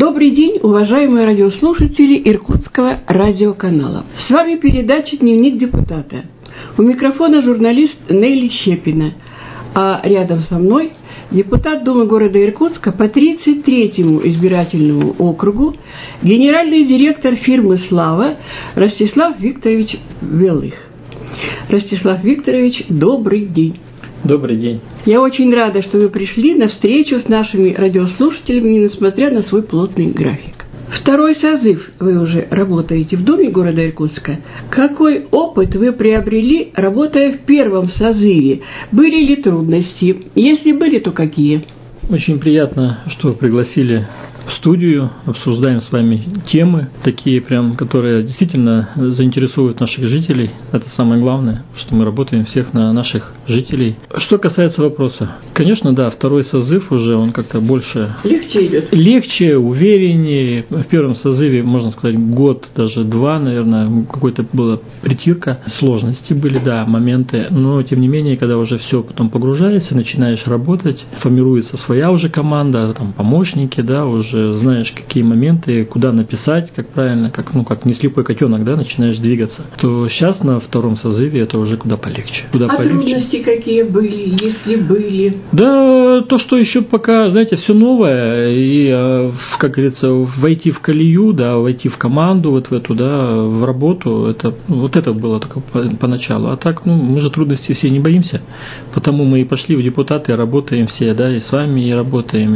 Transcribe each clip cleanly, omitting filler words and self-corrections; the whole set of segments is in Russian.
Добрый день, уважаемые радиослушатели Иркутского радиоканала. С вами передача «Дневник депутата». У микрофона журналист Нелли Щепина, а рядом со мной депутат Думы города Иркутска по 33-му избирательному округу, генеральный директор фирмы «Слава» Ростислав Викторович Белых. Ростислав Викторович, добрый день. Добрый день. Я очень рада, что вы пришли на встречу с нашими радиослушателями, несмотря на свой плотный график. Второй созыв вы уже работаете в Думе города Иркутска. Какой опыт вы приобрели, работая в первом созыве? Были ли трудности? Если были, то какие? Очень приятно, что вы пригласили в студию, обсуждаем с вами темы, такие прям, которые действительно заинтересуют наших жителей. Это самое главное, что мы работаем всех на наших жителей. Что касается вопроса, конечно, да, второй созыв уже, он как-то больше... Легче идет. Легче, увереннее. В первом созыве, можно сказать, год, даже два, наверное, какой-то была притирка. Сложности были, да, моменты, но тем не менее, когда уже все потом погружаешься, начинаешь работать, формируется своя уже команда, там помощники, да, уже знаешь, какие моменты, куда написать, как правильно, как не слепой котенок, да, начинаешь двигаться, то сейчас на втором созыве это уже куда полегче. Трудности какие были, если были? Да, то, что еще пока, знаете, все новое, и, как говорится, войти в колею, да, войти в команду, вот в эту, да, в работу, это было только поначалу. А так, мы же трудностей все не боимся, потому мы и пошли в депутаты, работаем все, да, и с вами и работаем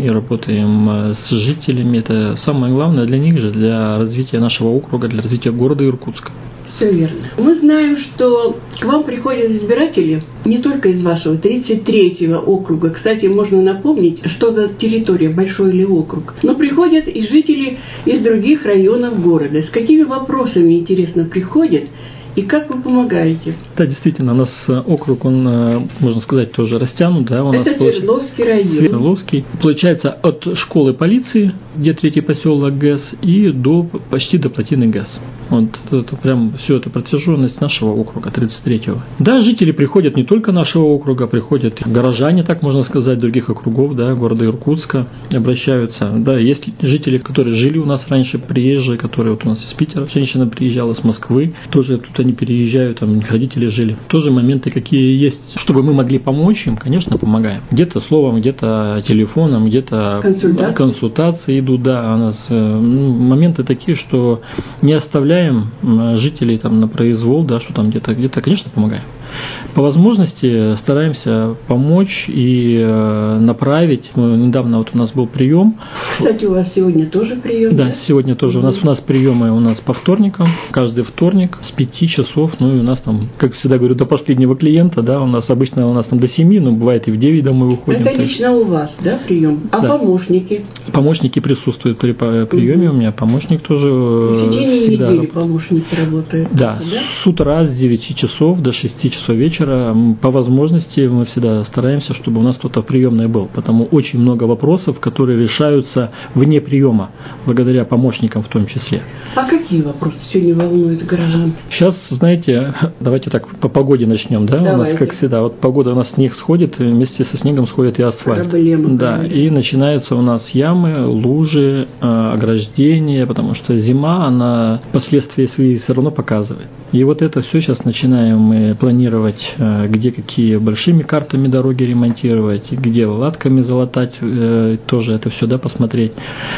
с жителями. Это самое главное для них же, для развития нашего округа, для развития города Иркутска. Все верно. Мы знаем, что к вам приходят избиратели не только из вашего 33-го округа. Кстати, можно напомнить, что за территория, большой ли округ. Но приходят и жители из других районов города. С какими вопросами, интересно, приходят? И как вы помогаете? Да, действительно, у нас округ, он, можно сказать, тоже растянут. Да, у нас Свердловский район. Свердловский. Получается, от школы полиции, где третий поселок ГЭС, и почти до плотины ГЭС. Вот это прям все это протяженность нашего округа, 33-го. Да, жители приходят не только нашего округа, приходят горожане, так можно сказать, других округов, да, города Иркутска, обращаются. Да, есть жители, которые жили у нас раньше, приезжие, которые вот у нас из Питера, женщина приезжала, с Москвы, тоже тут они переезжают, там родители жили. Тоже моменты какие есть, чтобы мы могли помочь им, конечно, помогаем. Где-то словом, где-то телефоном, где-то консультации идут, да, у нас моменты такие, что не оставляем жителей там на произвол, да, что там где-то, конечно, помогаем. По возможности стараемся помочь и направить. Недавно вот у нас был прием. Кстати, у вас сегодня тоже прием? Да, сегодня тоже. У нас приемы по вторникам. Каждый вторник с 5 часов. И у нас там, как всегда говорю, до последнего клиента, да, обычно у нас там до 7, но бывает и в 9 домой уходим. Это лично у вас, да, прием? А да. Помощники? Помощники присутствуют при приеме. У меня помощник тоже в течение недели помощники работают. Да, с утра с 9 часов до 6 часов вечера. По возможности мы всегда стараемся, чтобы у нас кто-то в приемной был, потому очень много вопросов, которые решаются вне приема, благодаря помощникам в том числе. А какие вопросы сегодня волнуют горожан? Сейчас, знаете, давайте так по погоде начнем, да? Давайте. У нас, как всегда, вот погода, у нас снег сходит, вместе со снегом сходит и асфальт. Проблема. Да, и начинаются у нас ямы, лужи, ограждения, потому что зима, она последствия свои все равно показывает. И вот это все сейчас начинаем мы планировать, где какие большими картами дороги ремонтировать, где латками залатать, тоже это все, да, посмотреть,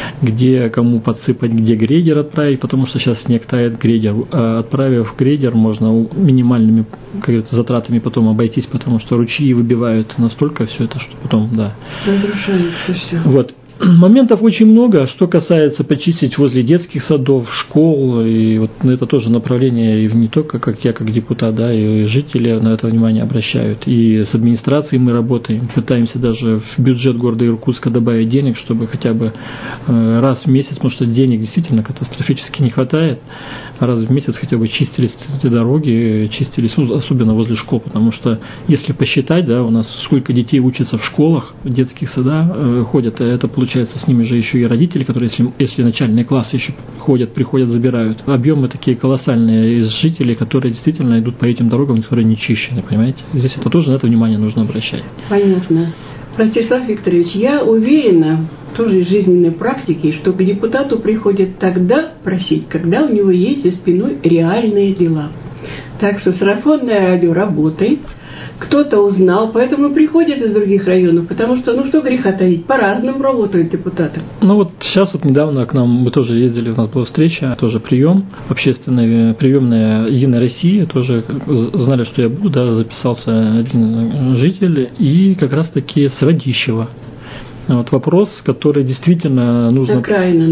где кому подсыпать, где грейдер отправить, потому что сейчас снег тает, грейдер. Отправив грейдер, можно минимальными, как говорится, затратами потом обойтись, потому что ручьи выбивают настолько все это, что потом, да. Разрушается все. Вот. Моментов очень много, что касается почистить возле детских садов, школ, и вот это тоже направление, и не только как я, как депутат, да, и жители на это внимание обращают, и с администрацией мы работаем, пытаемся даже в бюджет города Иркутска добавить денег, чтобы хотя бы раз в месяц, потому что денег действительно катастрофически не хватает, раз в месяц хотя бы чистились эти дороги, чистились, особенно возле школ, потому что если посчитать, да, у нас сколько детей учатся в школах, в детских садах ходят, это получается с ними же еще и родители, которые, если начальные классы еще приходят, забирают. Объемы такие колоссальные из жителей, которые действительно идут по этим дорогам, которые не чищены, понимаете? Здесь это тоже на это внимание нужно обращать. Понятно. Ростислав Викторович, я уверена, тоже из жизненной практики, что к депутату приходят тогда просить, когда у него есть за спиной реальные дела. Так что сарафанное радио работает, кто-то узнал, поэтому приходят из других районов, потому что, ну что греха таить, по-разному работают депутаты. Ну вот сейчас вот недавно к нам, мы тоже ездили, у нас была встреча, тоже прием, общественная приемная Единой России, тоже знали, что я буду, да, записался один житель, и как раз таки с Радищева. Вот вопрос, который действительно нужно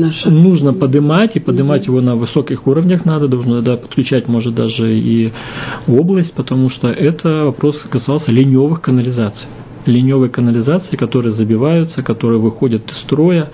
поднимать, и поднимать его на высоких уровнях надо, должно, да, подключать, может, даже и область, потому что это вопрос касался ленивых канализаций. Ленивые канализации, которые забиваются, которые выходят из строя.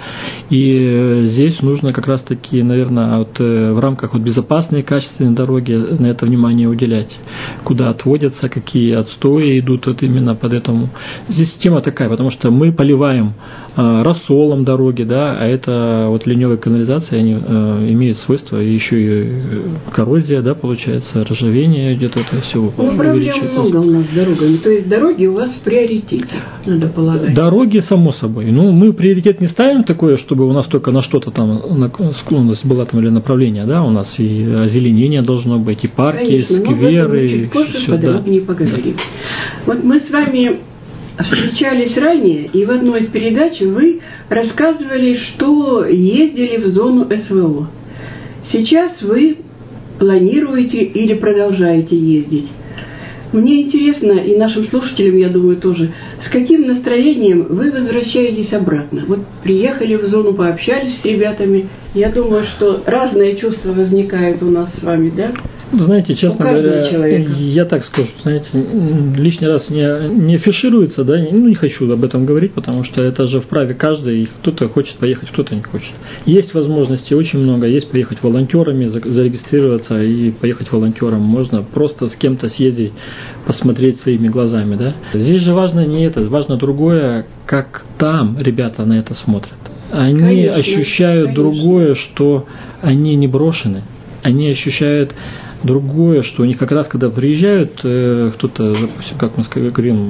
И здесь нужно как раз-таки, наверное, вот в рамках вот безопасной и качественной дороги на это внимание уделять. Куда отводятся, какие отстои идут вот именно под этому. Здесь тема такая, потому что мы поливаем рассолом дороги, да, а это вот ленивые канализации, они имеют свойства, и еще и коррозия, да, получается, ржавение где-то это все увеличивается. Проблем много у нас с дорогами, то есть дороги у вас в приоритете, надо полагать. Дороги, само собой. Ну, мы приоритет не ставим такое, чтобы у нас только на что-то там склонность была там или направление, да, у нас и озеленение должно быть, и парки, конечно, скверы. Мы чуть позже подробнее поговорим. Вот мы с вами встречались ранее, и в одной из передач вы рассказывали, что ездили в зону СВО. Сейчас вы планируете или продолжаете ездить. Мне интересно, и нашим слушателям, я думаю, тоже, с каким настроением вы возвращаетесь обратно? Вот приехали в зону, пообщались с ребятами. Я думаю, что разные чувства возникают у нас с вами, да? Знаете, честно говоря, я так скажу, знаете, лишний раз не афишируется, да, ну, не хочу об этом говорить, потому что это же вправе каждый, и кто-то хочет поехать, кто-то не хочет. Есть возможности очень много, есть поехать волонтерами, зарегистрироваться и поехать волонтером. Можно просто с кем-то съездить, посмотреть своими глазами, да. Здесь же важно не это, важно другое, как там ребята на это смотрят. Они конечно, ощущают другое, что они не брошены, они ощущают другое, что у них как раз, когда приезжают кто-то, допустим, как мы говорим,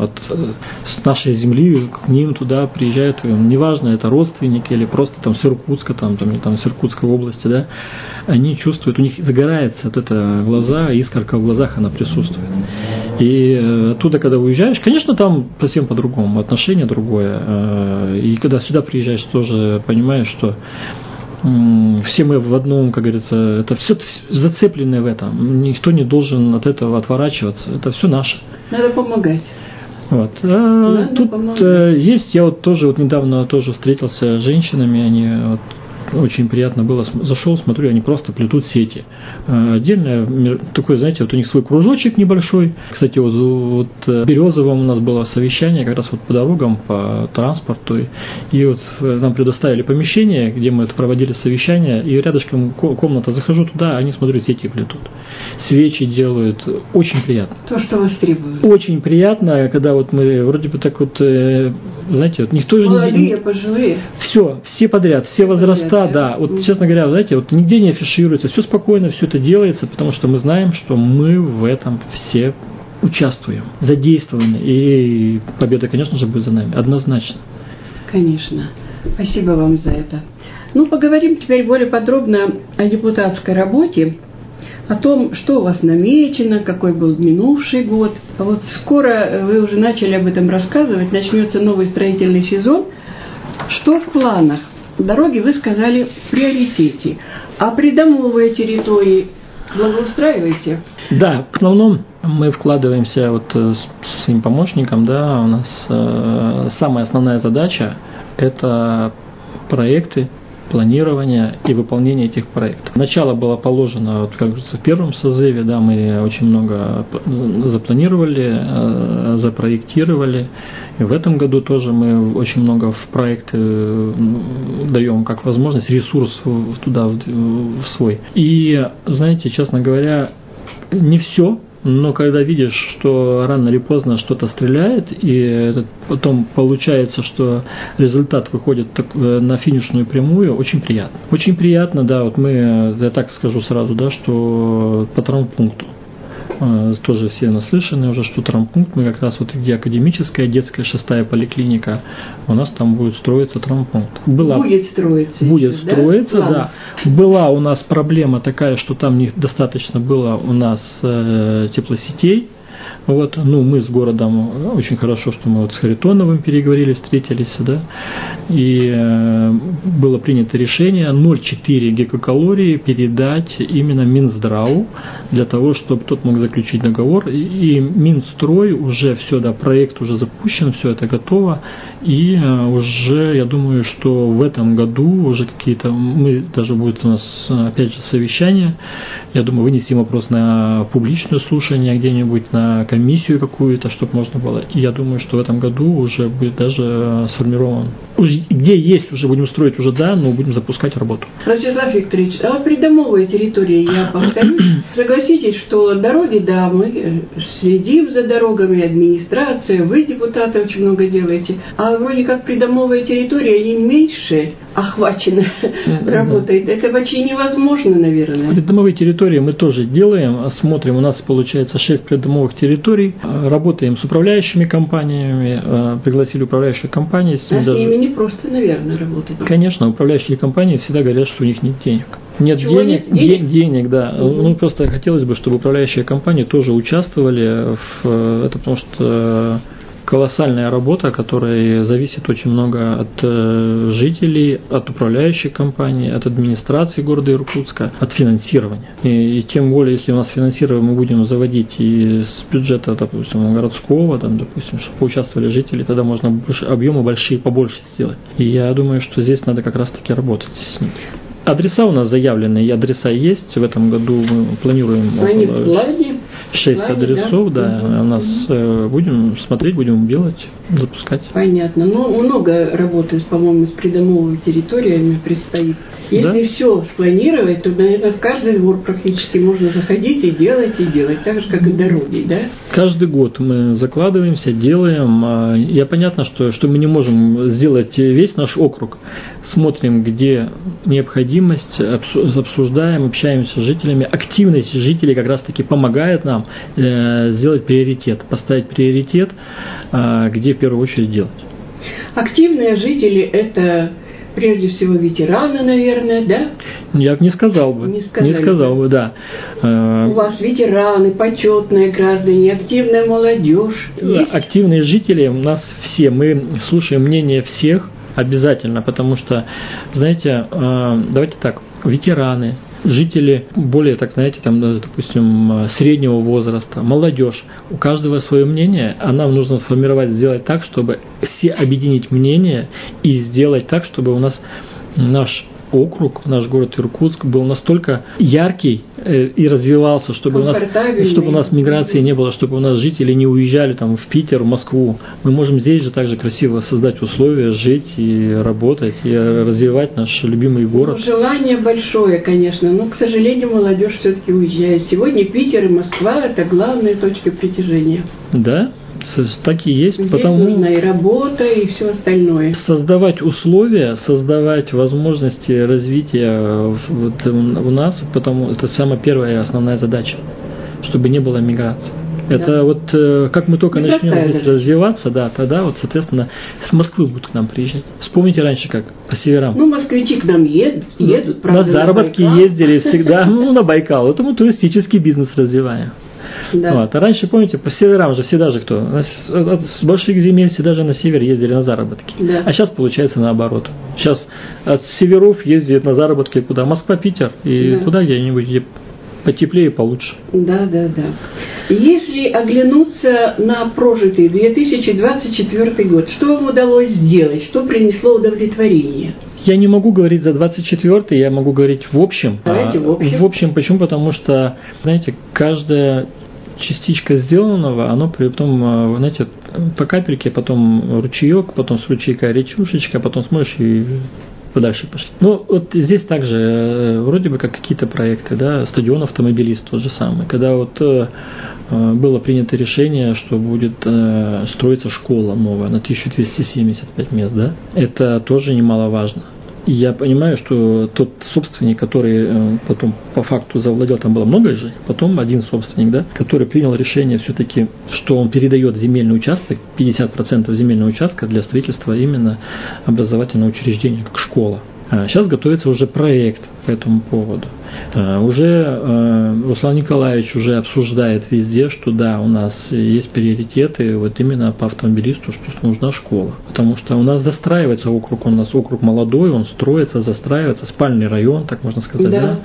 с нашей земли к ним туда приезжают, неважно, это родственники или просто там с Иркутска, там с Иркутской области, да, они чувствуют, у них загорается вот это глаза, искорка в глазах, она присутствует. И оттуда, когда уезжаешь, конечно, там совсем по-другому, отношение другое. И когда сюда приезжаешь, тоже понимаешь, что все мы в одном, как говорится, это все зацеплены в этом. Никто не должен от этого отворачиваться. Это все наше. Надо помогать. Вот. Тут есть, я вот тоже вот недавно тоже встретился с женщинами, они вот, очень приятно было, зашел, смотрю, они просто плетут сети. Отдельно такой, знаете, вот у них свой кружочек небольшой. Кстати, вот в Березовом у нас было совещание как раз вот по дорогам, по транспорту. И вот нам предоставили помещение, где мы проводили совещание, и рядышком комната, захожу туда, они, смотрю, сети плетут. Свечи делают. Очень приятно. То, что вас требует. Очень приятно, когда вот мы вроде бы так вот, знаете, вот никто же молодые, пожилые. Все подряд, все возраста. Да, вот, честно говоря, знаете, вот нигде не афишируется, все спокойно, все это делается, потому что мы знаем, что мы в этом все участвуем, задействованы, и победа, конечно же, будет за нами, однозначно. Конечно. Спасибо вам за это. Ну, поговорим теперь более подробно о депутатской работе, о том, что у вас намечено, какой был минувший год. А вот скоро вы уже начали об этом рассказывать, начнется новый строительный сезон. Что в планах? Дороги, вы сказали, в приоритете. А придомовые территории благоустраиваете? Да, в основном мы вкладываемся вот с своим помощником, да, у нас самая основная задача – это проекты, планирование и выполнение этих проектов. Начало было положено, вот, как говорится, в первом созыве, да, мы очень много запланировали, запроектировали. И в этом году тоже мы очень много в проекты даем как возможность, ресурс туда в свой. И, знаете, честно говоря, не все. Но когда видишь, что рано или поздно что-то стреляет, и потом получается, что результат выходит на финишную прямую, очень приятно. Очень приятно, да, вот я так скажу сразу, да, что по травмпункту. тоже все наслышаны уже, что травмпункт, мы как раз вот где академическая, детская, 6-я поликлиника, у нас там будет строиться травмпункт. Будет строиться. Будет строиться, да. Была у нас проблема такая, что там недостаточно было у нас теплосетей. Вот, мы с городом, очень хорошо, что мы вот с Харитоновым переговорили, встретились, да, и было принято решение 0,4 гигакалории передать именно Минздраву, для того, чтобы тот мог заключить договор, и Минстрой уже все, да, проект уже запущен, все это готово, и уже, я думаю, что в этом году уже какие-то, даже будет у нас, опять же, совещание, я думаю, вынесем вопрос на публичное слушание где-нибудь, на комиссию какую-то, чтобы можно было. И я думаю, что в этом году уже будет даже сформирован. Где есть, уже будем строить уже, да, но будем запускать работу. Ростислав Викторович, а вот придомовая территория, я повторюсь, согласитесь, что дороги, да, мы следим за дорогами, администрация, вы, депутаты, очень много делаете, а вроде как придомовая территория, они меньше охвачены работой. Это вообще невозможно, наверное. Придомовые территории мы тоже делаем, смотрим, у нас получается 6 придомовых территорий, работаем с управляющими компаниями, пригласили управляющие компании. А с ними не просто, наверное, работать. Конечно, управляющие компании всегда говорят, что у них нет денег. Нет денег, да. Угу. Просто хотелось бы, чтобы управляющие компании тоже участвовали в это, потому что колоссальная работа, которая зависит очень много от жителей, от управляющих компаний, от администрации города Иркутска, от финансирования. И тем более, если у нас финансирование мы будем заводить из бюджета, допустим, городского, там, допустим, чтобы поучаствовали жители, тогда можно объемы большие побольше сделать. И я думаю, что здесь надо как раз-таки работать с ними. Адреса у нас заявлены, и адреса есть. В этом году мы планируем 6 адресов, да. У нас будем смотреть, будем делать, запускать. Понятно. Много работы, по-моему, с придомовыми территориями предстоит. Если все спланировать, то, наверное, в каждый двор практически можно заходить и делать, так же, как и дороги, да? Каждый год мы закладываемся, делаем. И понятно, что мы не можем сделать весь наш округ. Смотрим, где необходимость, обсуждаем, общаемся с жителями. Активность жителей как раз-таки помогает нам сделать приоритет, поставить приоритет, где в первую очередь делать. Активные жители – это прежде всего ветераны, наверное, да? Я бы не сказал бы. Не сказал бы, да. У вас ветераны, почетные граждане, активная молодежь. Активные жители у нас все. Мы слушаем мнение всех обязательно, потому что, знаете, давайте так, ветераны, жители более, так знаете, там, допустим, среднего возраста, молодежь, у каждого свое мнение, а нам нужно сформировать, сделать так, чтобы все объединить мнение и сделать так, чтобы у нас наш округ, наш город Иркутск был настолько яркий и развивался, чтобы у нас миграции не было, чтобы у нас жители не уезжали там в Питер, в Москву. Мы можем здесь же также красиво создать условия, жить и работать, и развивать наш любимый город. Желание большое, конечно, но, к сожалению, молодежь все-таки уезжает. Сегодня Питер и Москва – это главная точка притяжения. Да? Так и есть. Здесь нужна и работа, и все остальное. Создавать условия, создавать возможности развития у нас, потому это самая первая и основная задача, чтобы не было миграции. Да. Это как мы только начнем здесь развиваться, да, тогда соответственно, с Москвы будут к нам приезжать. Вспомните раньше как, по северам. Москвичи к нам едут, правда, на заработки ездили всегда, на Байкал. Это мы туристический бизнес развиваем. Да. А раньше, помните, по северам же всегда же кто? С больших земель всегда же на север ездили на заработки. Да. А сейчас получается наоборот. Сейчас от северов ездят на заработки куда? Москва, Питер и туда где-нибудь, где потеплее и получше. Да. Если оглянуться на прожитый 2024 год, что вам удалось сделать? Что принесло удовлетворение? Я не могу говорить за 24-й, я могу говорить в общем. Давайте в общем. В общем, почему? Потому что, знаете, каждая частичка сделанного, оно потом, знаете, по капельке, потом ручеек, потом с ручейка речушечка, потом смотришь и подальше пошли. Здесь также вроде бы как какие-то проекты, да, стадион автомобилист тот же самый, когда было принято решение, что будет строиться школа новая на 1275 мест, да, это тоже немаловажно. я понимаю, что тот собственник, который потом по факту завладел, там было много же, потом один собственник, да, который принял решение все-таки, что он передает земельный участок, 50% земельного участка для строительства именно образовательного учреждения, как школа. Сейчас готовится уже проект по этому поводу. Уже Руслан Николаевич уже обсуждает везде, что да, у нас есть приоритеты вот именно по автомобилисту, что нужна школа. Потому что у нас застраивается округ, у нас округ молодой, он строится, застраивается, спальный район, так можно сказать, да?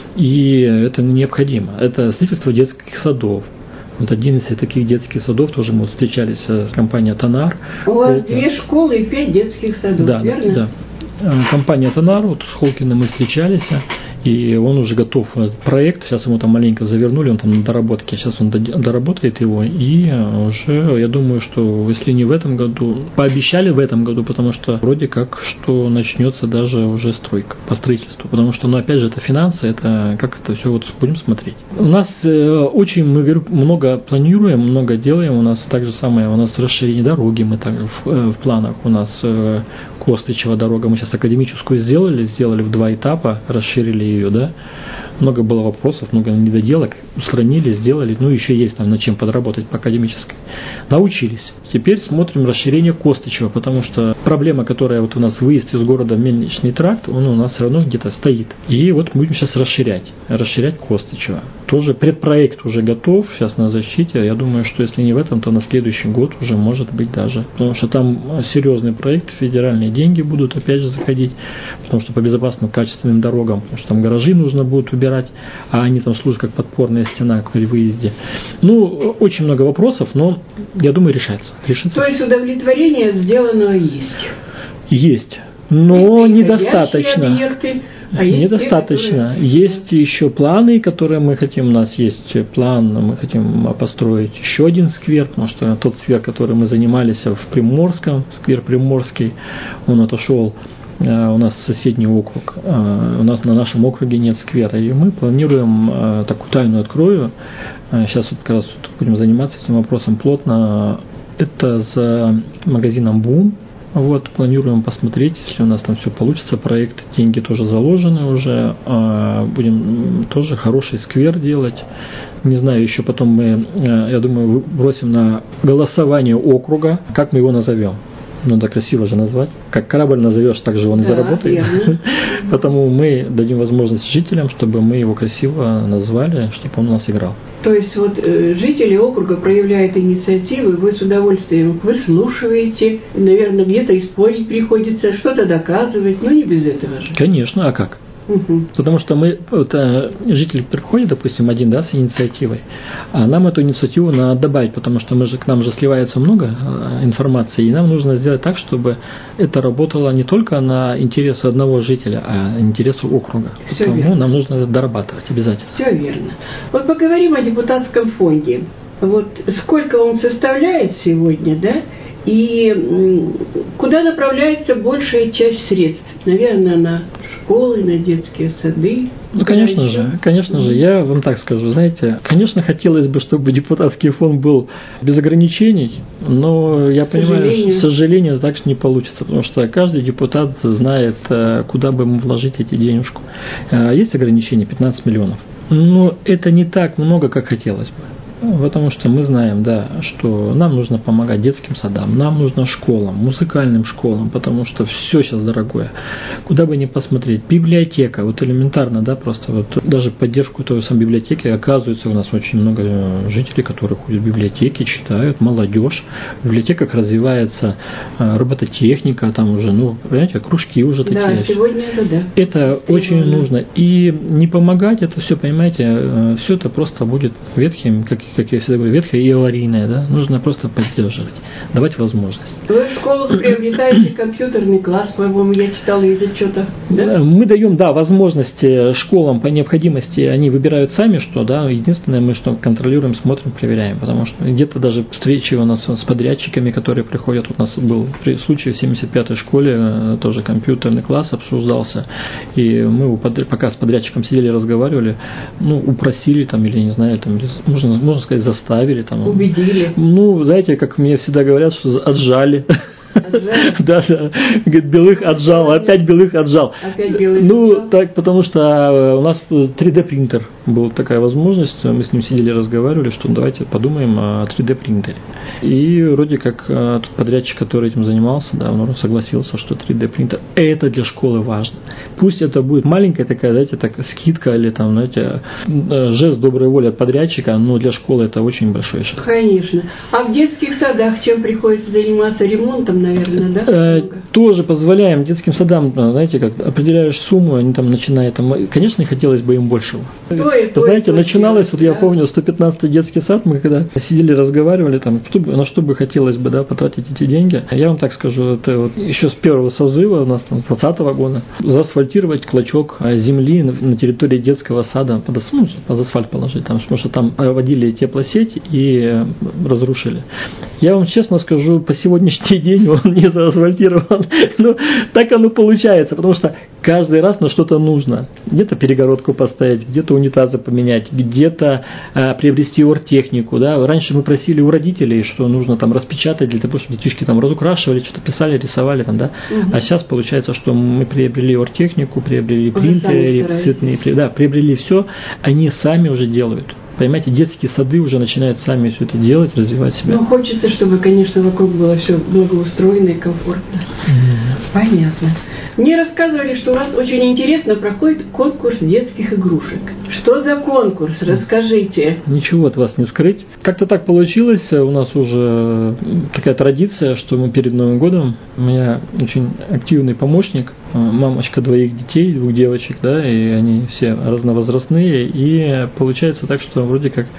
И это необходимо. Это строительство детских садов. Вот один из таких детских садов, тоже мы встречались с компанией «Тонар». У вас 2 школы и 5 детских садов, да, верно? Да. Компания «Тонар», вот с Холкиным мы встречались, и он уже готов проект, сейчас ему там маленько завернули, он там на доработке, сейчас он доработает его, и уже, я думаю, что если не в этом году, пообещали в этом году, потому что вроде как, что начнется даже уже стройка по строительству, потому что, ну, опять же, это финансы, это как это все, вот будем смотреть. У нас очень, мы много планируем, много делаем, у нас так же самое, у нас расширение дороги, мы так в планах, у нас Костычева дорога, мы сейчас академическую сделали в 2 этапа, расширили ее, да, много было вопросов, много недоделок, устранили, сделали, ну, еще есть там над чем подработать по академической. Научились. Теперь смотрим расширение Костычева, потому что проблема, которая вот у нас выезд из города в Мельничный тракт, он у нас все равно где-то стоит. И вот будем сейчас расширять Костычева. Тоже предпроект уже готов, сейчас на защите. Я думаю, что если не в этом, то на следующий год уже может быть даже. Потому что там серьезный проект, федеральные деньги будут опять же заходить, потому что по безопасным, качественным дорогам, потому что там гаражи нужно будет убирать, а они там служат как подпорная стена при выезде. Ну, очень много вопросов, но я думаю, решится. То есть удовлетворение от сделанного есть? Есть, но недостаточно. Объекты, недостаточно. Есть еще планы, которые мы хотим. У нас есть план, мы хотим построить еще один сквер, потому что тот сквер, который мы занимались в Приморском, сквер Приморский, он отошел. У нас соседний округ, у нас на нашем округе нет сквера, и мы планируем, такую тайну открою, сейчас вот как раз будем заниматься этим вопросом плотно, это за магазином «Бум». Вот, планируем посмотреть, если у нас там все получится, проект, деньги тоже заложены уже, будем тоже хороший сквер делать. Не знаю, еще потом мы, я думаю, бросим на голосование округа, как мы его назовем. Надо красиво же назвать. Как корабль назовешь, так же он и заработает. Потому мы дадим возможность жителям, чтобы мы его красиво назвали, чтобы он у нас играл. То есть вот жители округа проявляют инициативу, вы с удовольствием выслушиваете, наверное, где-то и спорить приходится, что-то доказывать, но не без этого же. Конечно, а как? Потому что мы, вот, житель приходит, допустим, один, да, с инициативой, а нам эту инициативу надо добавить, потому что к нам же сливается много информации, и нам нужно сделать так, чтобы это работало не только на интересы одного жителя, а интересы округа. Все Потому верно. нам нужно это дорабатывать обязательно. Все верно. Вот поговорим о депутатском фонде. Вот сколько он составляет сегодня, да? И куда направляется большая часть средств? Наверное, на школы, на детские сады. Ну, конечно же, я вам так скажу, знаете, конечно, хотелось бы, чтобы депутатский фонд был без ограничений, но я понимаю, к сожалению, так не получится, потому что каждый депутат знает, куда бы ему вложить эти денежку. Есть ограничение 15 миллионов, но это не так много, как хотелось бы. Потому что мы знаем, да, что нам нужно помогать детским садам, нам нужно школам, музыкальным школам, потому что все сейчас дорогое. Куда бы ни посмотреть, библиотека, вот элементарно, да, просто вот даже поддержку той самой библиотеки, оказывается, у нас очень много жителей, которые ходят в библиотеки, читают, молодежь. В библиотеках развивается робототехника, там уже, ну, понимаете, кружки уже такие. Да, сегодня это да. Это очень нужно. И не помогать, это все, понимаете, все это просто будет ветхим, как я всегда говорю, ветхое и аварийное, да, нужно просто поддерживать, давать возможность. Вы в школах приобретаете компьютерный класс, по-моему, я читала из отчета, да? Мы даем, да, возможности школам по необходимости, они выбирают сами, что, да, единственное, мы что контролируем, смотрим, проверяем, потому что где-то даже встречи у нас с подрядчиками, которые приходят, у нас был случай в 75-й школе, тоже компьютерный класс обсуждался, и мы пока с подрядчиком сидели, разговаривали, ну, упросили там, или не знаю, там, можно сказать, заставили там. Убедили. Ну, знаете, как мне всегда говорят, что отжали. Да, говорит, Белых отжал, опять Белых отжал. Ну, так, потому что у нас 3D принтер была такая возможность, мы с ним сидели, разговаривали, что давайте подумаем о 3D принтере. И вроде как тот подрядчик, который этим занимался, да, он согласился, что 3D принтер это для школы важно. Пусть это будет маленькая такая, знаете, так скидка или там, знаете, жест доброй воли от подрядчика, но для школы это очень большой шаг. Конечно. А в детских садах чем приходится заниматься? Ремонтом, наверное, да? Тоже позволяем детским садам, знаете, как определяешь сумму, они там начинают, конечно, хотелось бы им большего. Знаете, начиналось, вот я помню, 115-й детский сад, мы когда сидели, разговаривали, там, на что бы хотелось бы, да, потратить эти деньги. Я вам так скажу, это вот еще с первого созыва, у нас там, с 2020 года, заасфальтировать клочок земли на территории детского сада, под асфальт положить, там, потому что там водили теплосеть и разрушили. Я вам честно скажу, по сегодняшний день он не заасфальтирован, но так оно получается, потому что каждый раз на что-то нужно. Где-то перегородку поставить, где-то унитазы поменять, где-то приобрести оргтехнику. Да? Раньше мы просили у родителей, что нужно там распечатать для того, чтобы детишки там разукрашивали, что-то писали, рисовали. Там, да? А сейчас получается, что мы приобрели оргтехнику, приобрели принтеры, цветные, да, приобрели все, они сами уже делают. Понимаете, детские сады уже начинают сами все это делать, развивать себя. Ну, хочется, чтобы, конечно, вокруг было все благоустроено и комфортно. Понятно. Мне рассказывали, что у вас очень интересно проходит конкурс детских игрушек. Что за конкурс? Расскажите. Ничего от вас не скрыть. Как-то так получилось, у нас уже такая традиция, что мы перед Новым годом, у меня очень активный помощник, мамочка 2 детей, 2 девочек, да, и они все разновозрастные, и получается так, что вроде как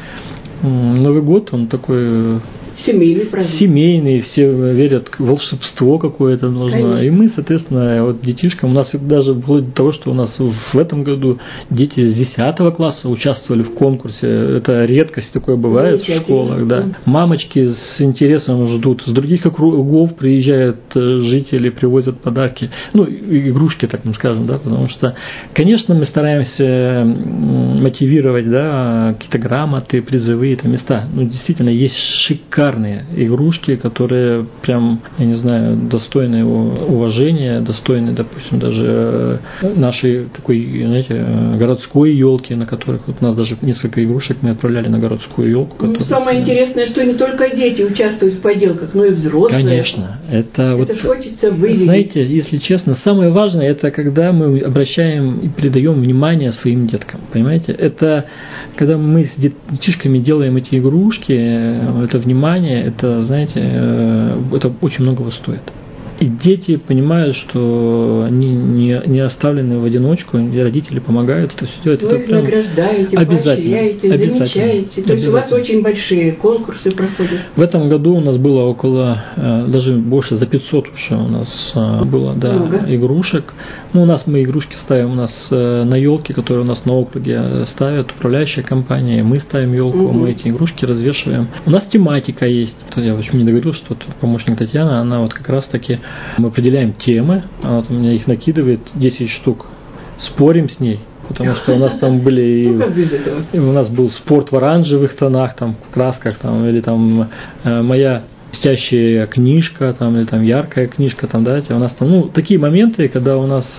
Новый год, он такой семейный праздник. Семейный, все верят в волшебство какое-то должно. Конечно. И мы, соответственно, вот детишкам, у нас даже вплоть до того, что у нас в этом году дети с 10 класса участвовали в конкурсе. Это редкость такое бывает в школах. Да. Мамочки с интересом ждут. С других округов приезжают жители, привозят подарки. Ну, игрушки, так мы скажем, да, потому что, конечно, мы стараемся мотивировать, да, какие-то грамоты, призовые там места. Ну, действительно, есть шикарные игрушки, которые прям, я не знаю, достойны уважения, достойны, допустим, даже нашей такой, знаете, городской елки, на которых вот у нас даже несколько игрушек мы отправляли на городскую елку. Ну, самое интересное, что не только дети участвуют в поделках, но и взрослые. Конечно. Это вот, хочется выделить. Знаете, если честно, самое важное, это когда мы обращаем и придаем внимание своим деткам, понимаете? Это когда мы с детишками делаем эти игрушки, это внимание, это, знаете, это очень многого стоит. И дети понимают, что они не оставлены в одиночку, и родители помогают это все делать. Вы их награждаете, поощряете, замечаете. То есть у вас очень большие конкурсы проходят. В этом году у нас было около, даже больше, за 500 уже у нас было, да, игрушек. Ну, у нас мы игрушки ставим у нас на елке, которые у нас на округе ставят управляющая компания. Мы ставим елку, мы эти игрушки развешиваем. У нас тематика есть. Я очень не договорил, что помощник Татьяна, она вот как раз таки мы определяем темы, она вот у меня их накидывает 10 штук, спорим с ней, потому что у нас там были и у нас был спорт в оранжевых тонах, там, в красках, там, или там моя блестящая книжка, там, или там яркая книжка, там, да, у нас там, ну, такие моменты, когда у нас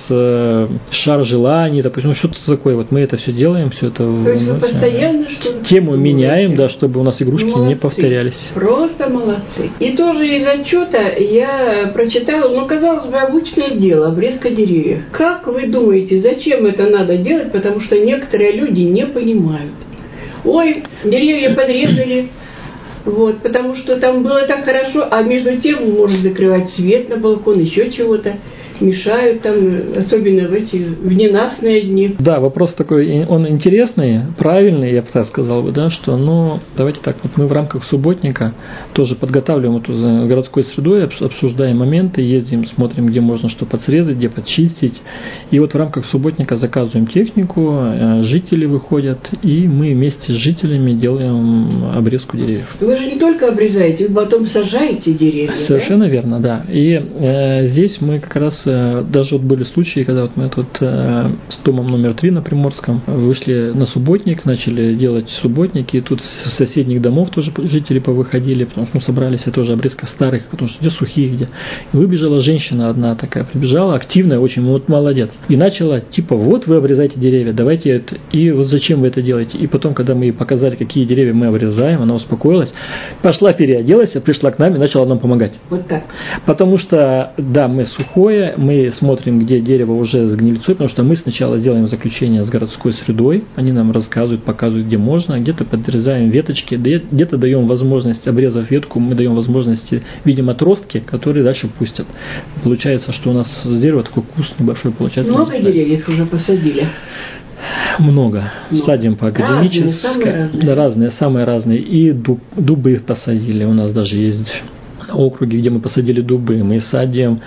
шар желаний, допустим, что-то такое, вот мы это все делаем, все это. То есть вы постоянно что-то тему меняем, да, чтобы у нас игрушки не повторялись. Просто молодцы. И тоже из отчета я прочитала, ну, казалось бы, обычное дело, обрезка деревьев. Как вы думаете, зачем это надо делать? Потому что некоторые люди не понимают. Ой, деревья подрезали. Вот, потому что там было так хорошо, а между тем может закрывать свет на балкон, еще чего-то, мешают там, особенно в эти в ненастные дни. Да, вопрос такой, он интересный, правильный, я бы так сказал бы, да, что, ну, давайте так, вот мы в рамках субботника тоже подготавливаем эту городской средой, обсуждаем моменты, ездим, смотрим, где можно что подсрезать, где подчистить, и вот в рамках субботника заказываем технику, жители выходят, и мы вместе с жителями делаем обрезку деревьев. Вы же не только обрезаете, вы потом сажаете деревья. Совершенно верно, да. И здесь мы как раз даже вот были случаи, когда вот мы тут с домом номер 3 на Приморском вышли на субботник, начали делать субботники, и тут с соседних домов тоже жители повыходили, потому что собрались тоже обрезка старых, потому что где сухие, где. И выбежала женщина одна такая, прибежала, активная очень, вот молодец. И начала, типа, вот вы обрезаете деревья, давайте это, и вот зачем вы это делаете? И потом, когда мы ей показали, какие деревья мы обрезаем, она успокоилась, пошла переоделась, пришла к нам и начала нам помогать. Вот так. Потому что, да, мы сухое, мы смотрим, где дерево уже с гнильцой, потому что мы сначала делаем заключение с городской средой, они нам рассказывают, показывают, где можно, где-то подрезаем веточки, где-то даем возможность, обрезав ветку, мы даем возможности, видим отростки, которые дальше пустят. Получается, что у нас с дерева такой куст небольшой получается. Много деревьев уже посадили? Много. Садим по академической. Разные, самые разные. И дубы посадили. У нас даже есть округи, где мы посадили дубы. Мы садим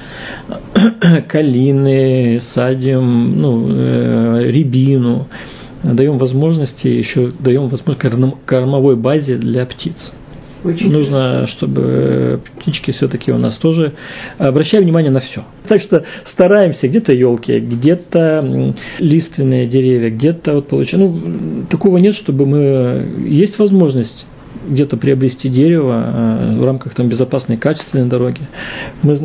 калины, садим рябину. Даем возможности, еще даем возможность кормовой базе для птиц. Очень нужно, хорошо, чтобы птички все-таки у нас тоже обращаем внимание на все. Так что стараемся, где-то елки, где-то лиственные деревья, где-то вот получается. Такого нет, чтобы мы. Есть возможность где-то приобрести дерево в рамках безопасной, качественной дороги. Мы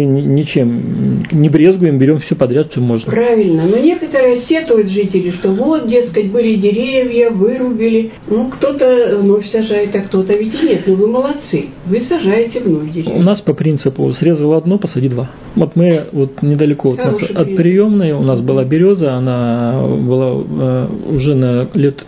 ничем не брезгуем, берем все подряд, что можно. Правильно, но некоторые сетуют жители, что вот, дескать, были деревья, вырубили. Кто-то вновь сажает, а кто-то ведь и нет. Вы молодцы, вы сажаете вновь деревья. У нас по принципу срезал одно, посади два. Вот мы недалеко от приемной, у нас была береза, она была уже на лет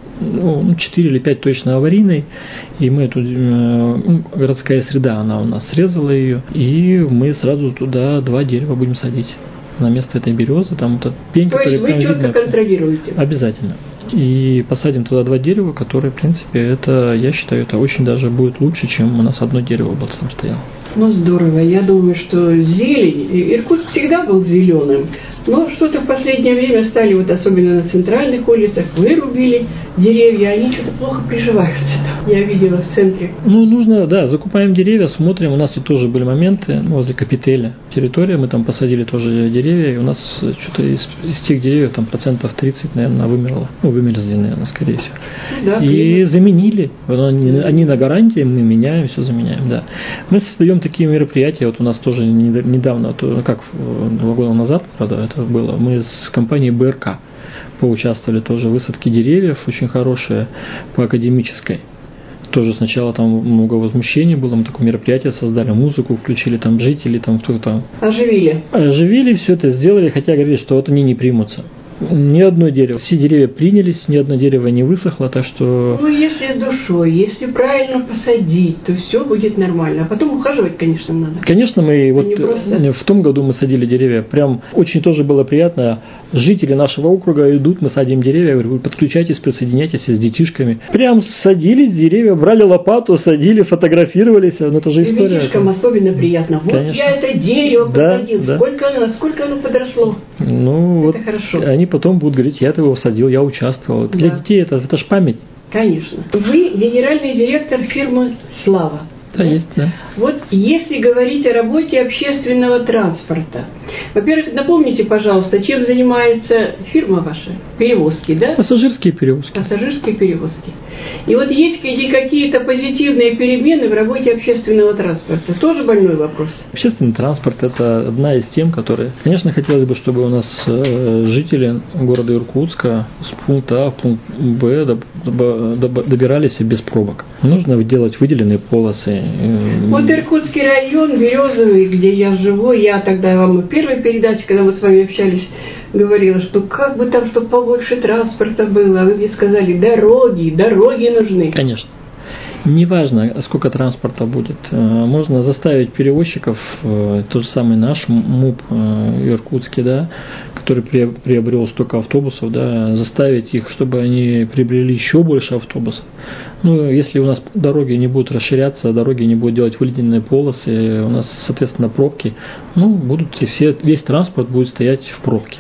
4 или 5 точно аварийной, и мы тут, городская среда, она у нас срезала ее, и мы сразу туда 2 дерева будем садить на место этой березы, там вот пень, то есть вы четко контролируете? Обязательно. И посадим туда 2 дерева, которые, в принципе, это, я считаю, это очень даже будет лучше, чем у нас одно дерево вот там стояло. Здорово. Я думаю, что зелень, Иркутск всегда был зеленым, но что-то в последнее время стали, особенно на центральных улицах, вырубили деревья, они что-то плохо приживаются. Я видела в центре. Нужно, да, закупаем деревья, смотрим, у нас тут тоже были моменты, возле Капителя территория, мы там посадили тоже деревья, и у нас что-то из тех деревьев, 30%, наверное, вымерло. Вымерзли, наверное, скорее всего. Да, и заменили. Они на гарантии, мы меняем, все заменяем, да. Мы создаем такие мероприятия, у нас тоже недавно, 2 года назад, правда, это было, мы с компанией БРК поучаствовали тоже в высадке деревьев, очень хорошие, по академической. Тоже сначала там много возмущений было, мы такое мероприятие создали, музыку включили, жители, кто-то. Оживили, все это сделали, хотя говорили, что они не примутся. Ни одно дерево. Все деревья принялись, ни одно дерево не высохло, так что... если душой, если правильно посадить, то все будет нормально. А потом ухаживать, конечно, надо. Конечно, мы в том году мы садили деревья. Прям очень тоже было приятно. Жители нашего округа идут, мы садим деревья. Я говорю, подключайтесь, присоединяйтесь с детишками. Прям садились деревья, брали лопату, садили, фотографировались. Это же история. Детишкам особенно приятно. Конечно. Я это дерево посадил. Да. Сколько оно подросло. Это хорошо. Они потом будут говорить, я его садил, я участвовал. Для детей это же память. Конечно. Вы генеральный директор фирмы «Слава». Да, есть, да. Если говорить о работе общественного транспорта, во-первых, напомните, пожалуйста, чем занимается фирма ваша? Перевозки, да? Пассажирские перевозки. Пассажирские перевозки. И есть какие-то позитивные перемены в работе общественного транспорта? Тоже больной вопрос. Общественный транспорт – это одна из тем, которые, конечно, хотелось бы, чтобы у нас жители города Иркутска с пункта А в пункт Б добирались без пробок. Нужно делать выделенные полосы. Иркутский район, Березовый, где я живу, я тогда вам в первой передаче, когда мы с вами общались, говорила, что как бы там, чтобы побольше транспорта было, а вы мне сказали, дороги нужны. Конечно. Неважно, сколько транспорта будет. Можно заставить перевозчиков, тот же самый наш МУП иркутский, да, который приобрел столько автобусов, да, заставить их, чтобы они приобрели еще больше автобусов. Если у нас дороги не будут расширяться, дороги не будут делать выделенные полосы, у нас, соответственно, пробки, будут весь транспорт будет стоять в пробке.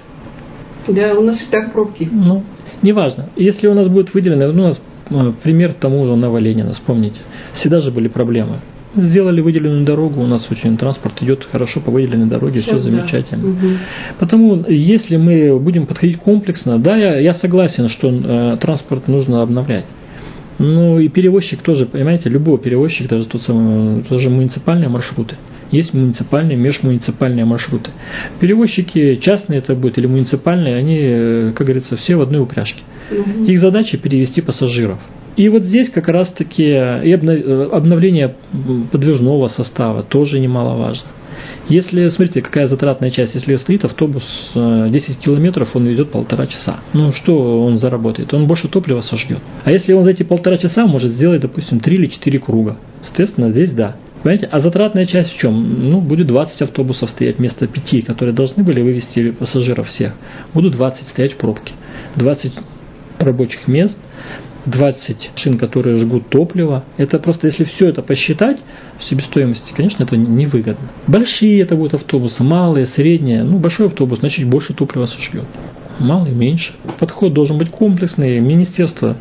Да, у нас и так пробки. Неважно. Если у нас будет выделено, у нас пример тому же Новоленина, вспомните. Всегда же были проблемы. Сделали выделенную дорогу, у нас очень транспорт идет хорошо по выделенной дороге, все замечательно. Угу. Потому если мы будем подходить комплексно, да, я согласен, что транспорт нужно обновлять. Ну и перевозчик тоже, понимаете, любой перевозчик, даже тоже муниципальные маршруты. Есть муниципальные, межмуниципальные маршруты. Перевозчики частные это будут или муниципальные, они, как говорится, все в одной упряжке. Угу. Их задача перевести пассажиров. И вот здесь как раз-таки и обновление подвижного состава тоже немаловажно. Если, смотрите, какая затратная часть, если стоит автобус 10 километров, он везет 1,5 часа. Ну, что он заработает? Он больше топлива сожгет. А если он за эти 1,5 часа может сделать, допустим, 3 или 4 круга, соответственно, здесь да. Понимаете? А затратная часть в чем? Ну, будет 20 автобусов стоять вместо 5, которые должны были вывести пассажиров всех. Будут 20 стоять в пробке. 20 рабочих мест, 20 шин, которые жгут топливо. Это просто, если все это посчитать в себестоимости, конечно, это невыгодно. Большие это будут автобусы, малые, средние. Ну, большой автобус, значит, больше топлива сожгет. Малый, меньше. Подход должен быть комплексный. Министерство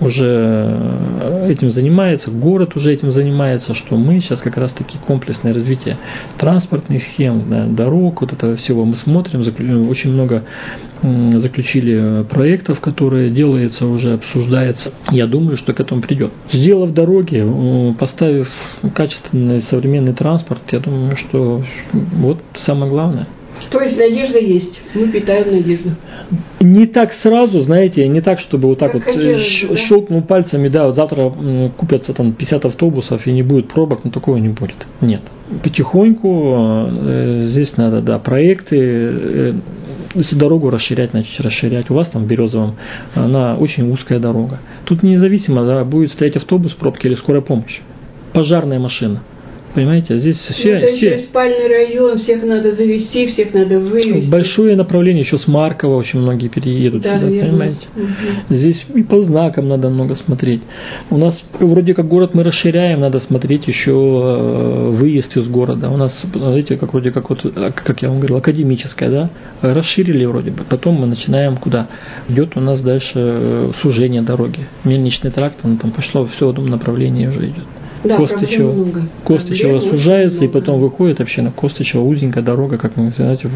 уже этим занимается, город уже этим занимается, что мы сейчас как раз-таки комплексное развитие транспортных схем, да, дорог, вот этого всего мы смотрим. Очень много заключили проектов, которые делаются, уже обсуждается. Я думаю, что к этому придет. Сделав дороги, поставив качественный современный транспорт, я думаю, что вот самое главное. То есть надежда есть, мы питаем надежду. Не так сразу, знаете, не так, чтобы вот так как вот щелкнул пальцами, да, вот завтра купятся там 50 автобусов и не будет пробок, но такого не будет. Нет. Потихоньку здесь надо, да, проекты, если дорогу расширять, значит расширять. У вас там в Березовом, она очень узкая дорога. Тут независимо, да, будет стоять автобус в пробке или скорая помощь. Пожарная машина. Понимаете, здесь все... Это еще спальный район, всех надо завести, всех надо вывести. Большое направление, еще с Маркова очень многие переедут да, сюда, понимаете. Угу. Здесь и по знакам надо много смотреть. У нас вроде как город мы расширяем, надо смотреть еще выезд из города. У нас, знаете, как вроде как вот, как я вам говорил, академическая, да, расширили вроде бы. Потом мы начинаем куда? Идет у нас дальше сужение дороги. Мельничный тракт, он там пошло все в одном направлении уже идет. Да, Костычево сужается, и потом выходит вообще на Костычево узенькая дорога, как мы, знаете,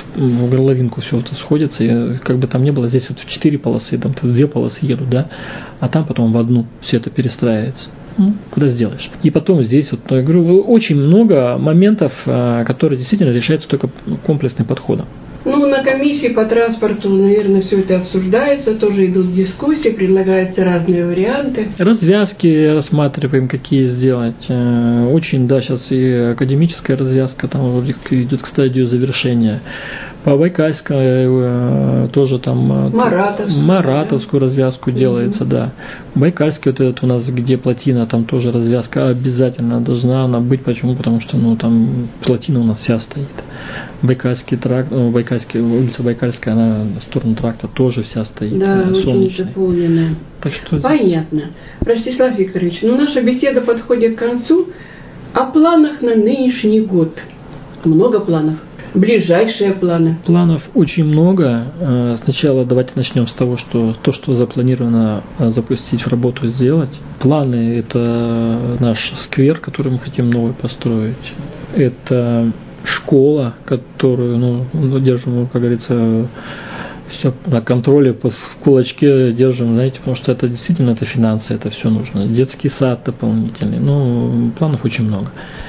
в горловинку все это сходится, и как бы там ни было, здесь вот в 4 полосы, там 2 полосы едут, да, а там потом в одну все это перестраивается. Ну, куда сделаешь. И потом здесь, вот, я говорю, очень много моментов, которые действительно решаются только комплексным подходом. Ну, на комиссии по транспорту, наверное, все это обсуждается, тоже идут дискуссии, предлагаются разные варианты. Развязки рассматриваем, какие сделать. Очень, да, сейчас и академическая развязка там вроде идет к стадию завершения. По Байкальской тоже там Маратовскую развязку делается, да. Байкальский вот этот у нас, где плотина, там тоже развязка обязательно должна она быть. Почему? Потому что, ну, там плотина у нас вся стоит. Байкальский тракт, улица Байкальская, она в сторону тракта тоже вся стоит. Да, очень заполненная. Так что понятно. Ростислав Викторович, ну наша беседа подходит к концу. О планах на нынешний год. Много планов. Ближайшие планы? Планов очень много. Сначала давайте начнем с того, что то, что запланировано запустить в работу, сделать. Планы – это наш сквер, который мы хотим новый построить. Это школа, которую, ну, держим, как говорится, все на контроле, в кулачке держим, знаете, потому что это действительно это финансы, это все нужно. Детский сад дополнительный. Ну, планов очень много.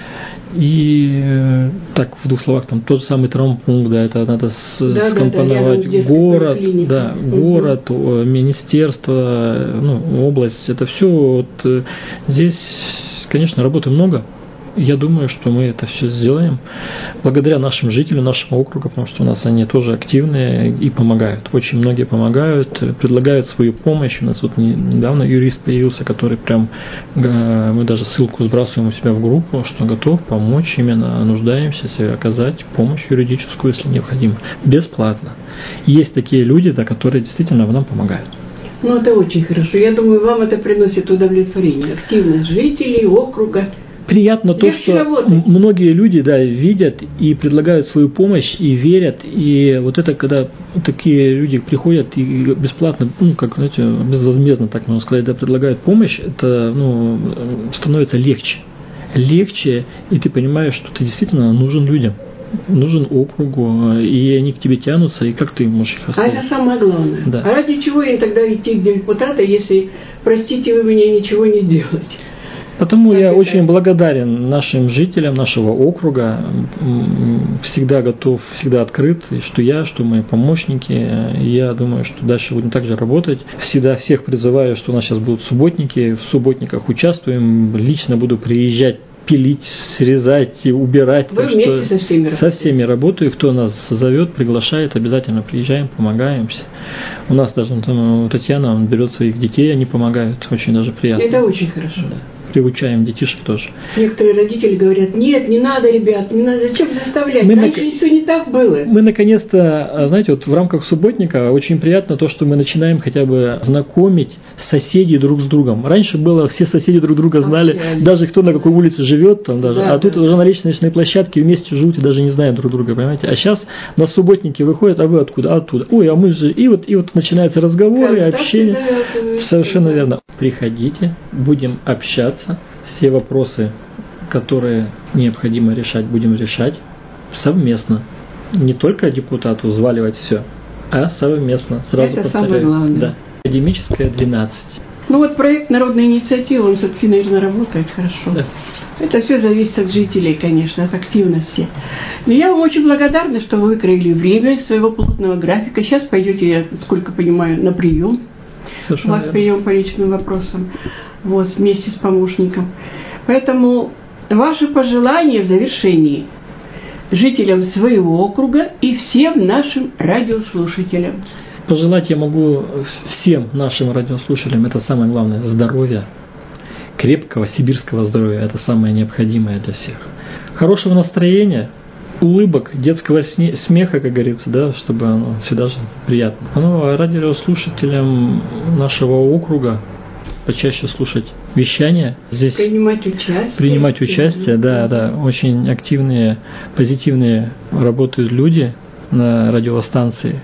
И так, в двух словах, там тот же самый травмпункт, да, это надо скомпоновать город, да, город, министерство, ну, область, это все вот здесь, конечно, работы много. Я думаю, что мы это все сделаем благодаря нашим жителям, нашего округа, потому что у нас они тоже активные и помогают. Очень многие помогают, предлагают свою помощь. У нас вот недавно юрист появился, который прям, мы даже ссылку сбрасываем у себя в группу, что готов помочь, именно нуждаемся, оказать помощь юридическую, если необходимо, бесплатно. Есть такие люди, да, которые действительно нам помогают. Ну, это очень хорошо. Я думаю, вам это приносит удовлетворение. Активность жителей округа. Приятно то, что многие люди, да, видят и предлагают свою помощь, и верят, и вот это, когда такие люди приходят и бесплатно, ну, как, знаете, безвозмездно, так можно сказать, да, предлагают помощь, это, ну, становится легче. легче, и ты понимаешь, что ты действительно нужен людям, нужен округу, и они к тебе тянутся, и как ты можешь их оставить? А это самое главное. Да. А ради чего им тогда идти к депутату, если, простите вы меня, ничего не делать? Потому я очень благодарен нашим жителям нашего округа, всегда готов, всегда открыт, и что мои помощники. Я думаю, что дальше будем также работать. Всегда всех призываю, что у нас сейчас будут субботники, в субботниках участвуем, лично буду приезжать, пилить, срезать и убирать. Вы вместе со всеми работаете? Со всеми работаю, кто нас зовет, приглашает, обязательно приезжаем, помогаем. У нас даже Татьяна берет своих детей, они помогают, очень даже приятно. Это очень хорошо. Да. Приучаем детишек тоже. Некоторые родители говорят: нет, не надо, ребят, не надо, зачем заставлять? Раньше все не так было. Мы наконец-то, знаете, вот в рамках субботника очень приятно то, что мы начинаем хотя бы знакомить соседей друг с другом. Раньше было, все соседи друг друга знали, даже кто на какой улице живет, там даже, да, тут уже на лестничной площадке вместе живут и даже не знают друг друга, понимаете? А сейчас на субботники выходят: а вы откуда? Оттуда. Ой, а мы же... И вот начинаются разговоры, общение. Совершенно верно. Приходите, будем общаться. Все вопросы, которые необходимо решать, будем решать совместно. Не только депутату взваливать все, а совместно. Сразу это повторяю. Самое главное. Да. Академическая 12. Ну вот проект «Народная инициатива», он все-таки, наверное, работает хорошо. Да. Это все зависит от жителей, конечно, от активности. Но я вам очень благодарна, что вы выкроили время своего плотного графика. Сейчас пойдете, я, сколько понимаю, на прием. Совершенно у вас прием по личным вопросам, вот, вместе с помощником. Поэтому ваши пожелания в завершении жителям своего округа и всем нашим радиослушателям. Пожелать я могу всем нашим радиослушателям, это самое главное, здоровья, крепкого сибирского здоровья, это самое необходимое для всех. Хорошего настроения, улыбок, детского смеха, как говорится, да, чтобы оно всегда же приятно. Ну, а радиослушателям нашего округа почаще слушать вещания здесь. Принимать участие, да, очень активные, позитивные работают люди на радиостанции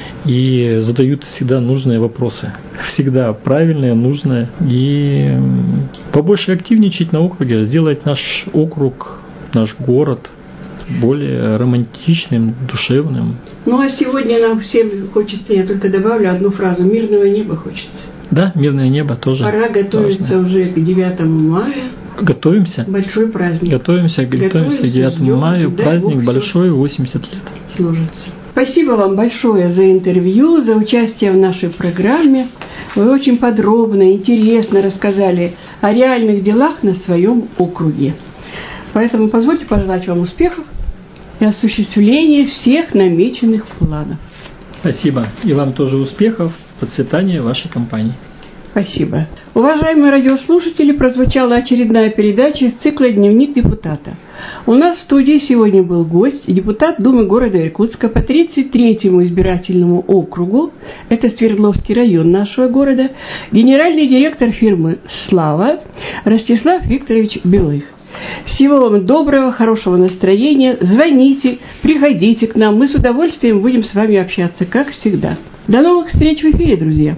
и задают всегда нужные вопросы. Всегда правильные, нужные. И побольше активничать на округе, сделать наш округ, наш город более романтичным, душевным. Ну, а сегодня нам всем хочется, я только добавлю одну фразу: мирного неба хочется. Да, мирное небо тоже. Пора готовиться уже к 9 мая. Готовимся. Большой праздник. Готовимся к 9 мая. Праздник большой, 80 лет. Служится. Спасибо вам большое за интервью, за участие в нашей программе. Вы очень подробно, интересно рассказали о реальных делах на своем округе. Поэтому позвольте пожелать вам успехов и осуществления всех намеченных планов. Спасибо. И вам тоже успехов, процветания вашей компании. Спасибо. Уважаемые радиослушатели, прозвучала очередная передача из цикла «Дневник депутата». У нас в студии сегодня был гость, депутат Думы города Иркутска по 33-му избирательному округу, это Свердловский район нашего города, генеральный директор фирмы «Слава» Ростислав Викторович Белых. Всего вам доброго, хорошего настроения, звоните, приходите к нам, мы с удовольствием будем с вами общаться, как всегда. До новых встреч в эфире, друзья!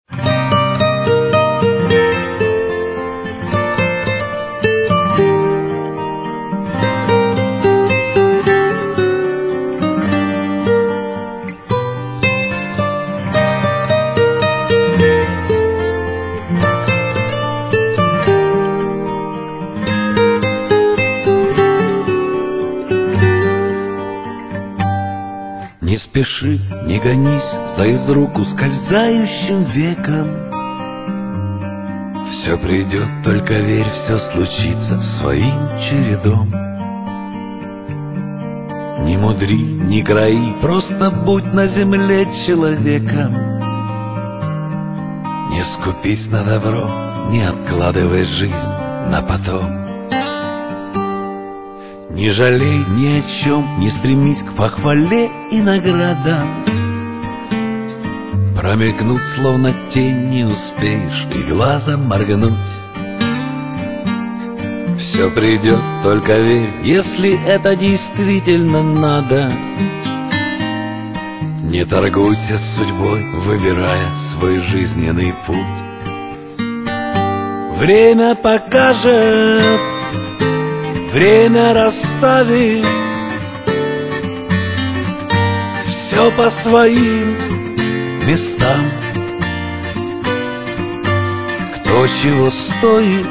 Не спеши, не гонись за из рук ускользающим веком. Все придет, только верь, все случится своим чередом. Не мудри, не краи, просто будь на земле человеком. Не скупись на добро, не откладывай жизнь на потом. Не жалей ни о чем, не стремись к похвале и наградам. Промелькнуть, словно тень, не успеешь и глазом моргнуть. Все придет, только верь, если это действительно надо. Не торгуйся с судьбой, выбирая свой жизненный путь. Время покажет, время расставит все по своим местам. Кто чего стоит,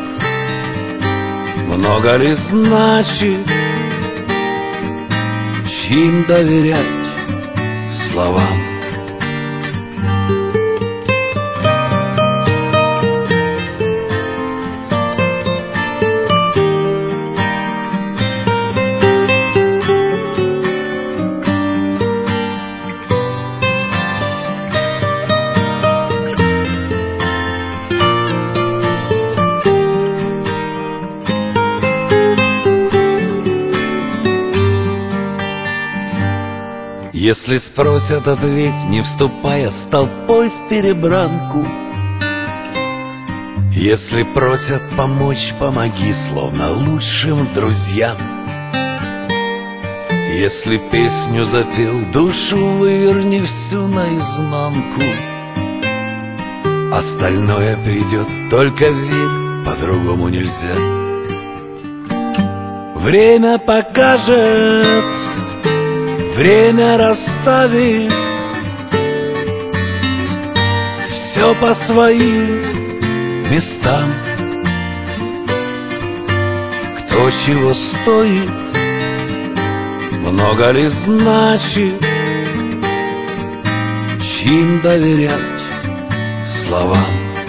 много ли значит, чьим доверять словам. Если спросят, ответь, не вступая с толпой в перебранку. Если просят помочь, помоги, словно лучшим друзьям. Если песню запел, душу выверни всю наизнанку. Остальное придет, только верь, по-другому нельзя. Время покажет, время расставит все по своим местам. Кто чего стоит, много ли значит, чьим доверять словам.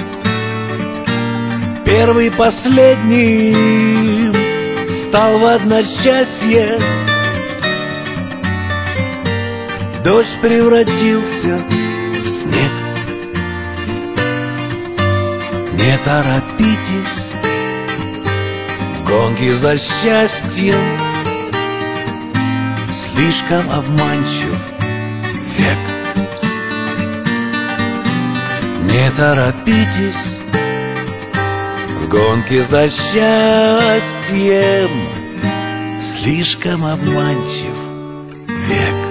Первый последним стал в одночасье, дождь превратился в снег. Не торопитесь в гонке за счастьем, слишком обманчив век. Не торопитесь в гонке за счастьем, слишком обманчив век.